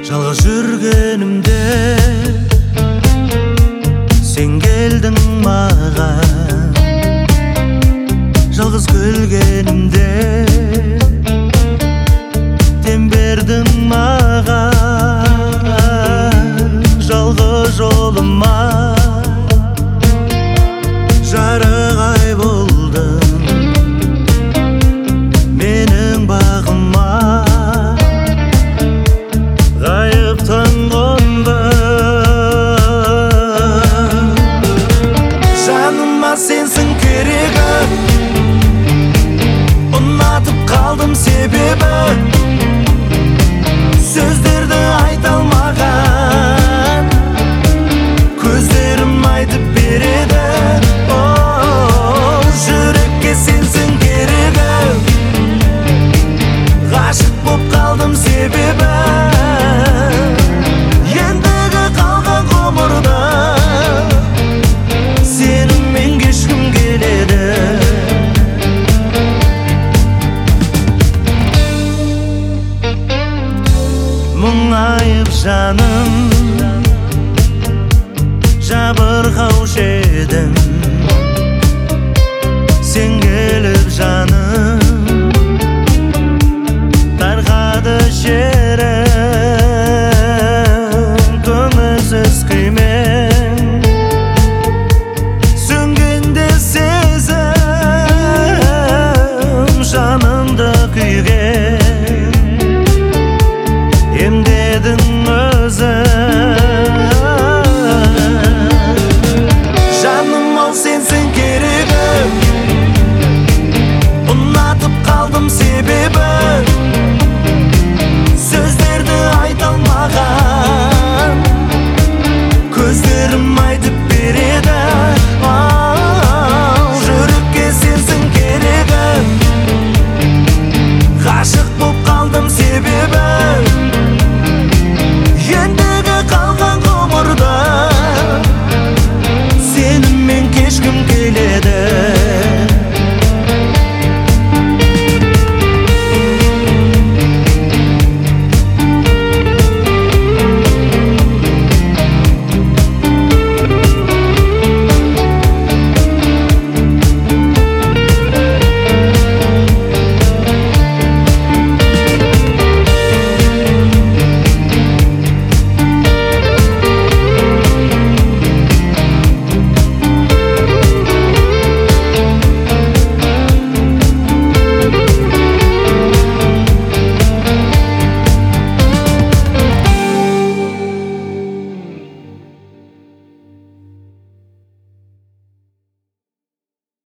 Жалғыз жүргенімде сен келдің маған, жалғыз күлгенімде дем бердің маған. Жалғыз жолыма жарық ай болдың, менің бағыма ғайыптан қонды. Жаныма сенсің керегі, ұнатып қалдым себебі сөздерді айта алмаған, көздерім айтып береді. Жүрекке сенсің керегі, ғашық боп қалдым себебі ендігі қалған ғұмырда сенімен кешкім келеді. Мұңайып жаным, жабырқаушы едің, сен келіп жаным тарқады жерім. Көңілсіз күймен сөнгенде сезім, жанымды күйге емдедің